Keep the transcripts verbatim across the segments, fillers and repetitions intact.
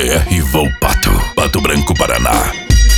R Volpato, Pato Branco, Paraná.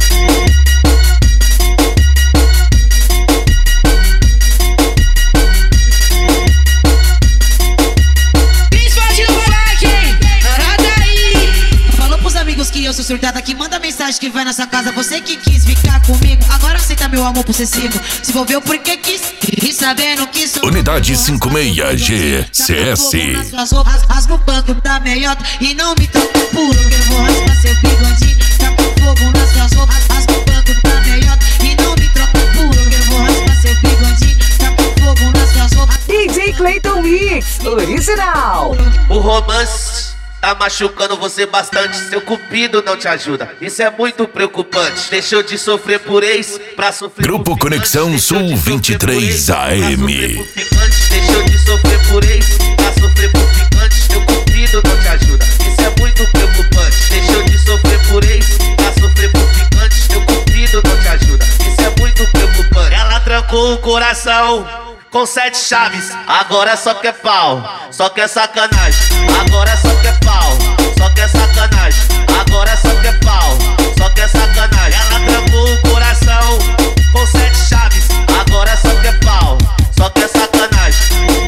Que eu sou surtada, que manda mensagem que vai nessa casa. Você que quis ficar comigo, agora aceita meu amor possessivo. Se envolveu porque quis, e sabendo que sou Unidade cinquenta e seis G C S. Rasga o banco da meiota e não me toca puro. Eu vou raspar seu bigodinho, taca fogo nas suas roupas. Rasga o banco da meiota e não me troca puro. Eu vou raspar seu bigodinho, taca fogo nas suas roupas. D J Clayton Mix Original. O romance tá machucando você bastante, seu cupido não te ajuda. Isso é muito preocupante. Deixou de sofrer por ex pra sofrer. Grupo Conexão Sul vinte e três A M. Deixou de sofrer por ex pra sofrer por ficante. Seu cupido não te ajuda. Isso é muito preocupante. Deixou de sofrer por ex pra sofrer por ficante. Seu cupido não te ajuda. Isso é muito preocupante. Ela trancou o coração com sete chaves, agora só quer pau, só quer sacanagem. Agora só quer pau, só quer sacanagem. Agora só quer pau, só quer sacanagem. Ela trancou o coração com sete chaves, agora só quer pau, só quer sacanagem.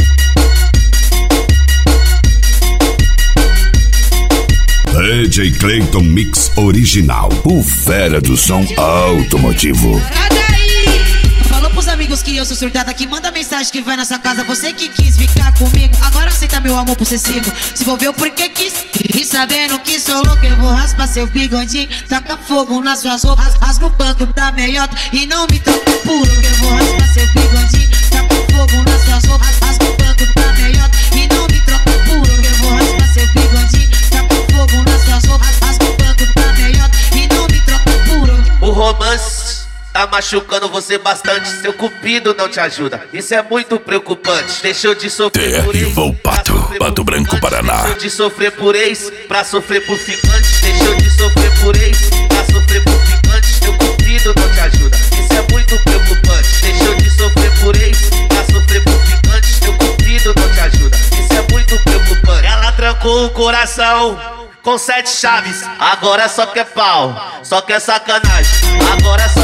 D J Clayton Mix Original, o fera do som automotivo. Pros amigos que eu sou surtada, que manda mensagem que vai nessa casa. Você que quis ficar comigo, agora aceita meu amor possessivo. Se envolveu porque quis, e sabendo que sou louco, eu vou raspar seu bigodinho, taca fogo nas suas roupas. Rasga o banco da meiota e não me toca puro. Eu vou raspar seu bigodinho, taca fogo nas suas roupas. Rasga o banco da meiota e não me troca puro. Eu vou raspar seu bigodinho, taca fogo nas suas roupas. Rasga o banco da meiota e não me troca puro. O romance tá machucando você bastante, seu cupido não te ajuda. Isso é muito preocupante. Deixou de sofrer por R ex, Volpato, Pato Branco, Paraná. Deixou de sofrer por ex pra sofrer por ficante. Deixou de sofrer por ex pra sofrer por ficante. Seu cupido não te ajuda. Isso é muito preocupante. Deixou de sofrer por ex pra sofrer por ficante. Seu cupido não te ajuda. Isso é muito preocupante. Ela trancou o coração com sete chaves, agora só quer pau, só quer sacanagem. Agora só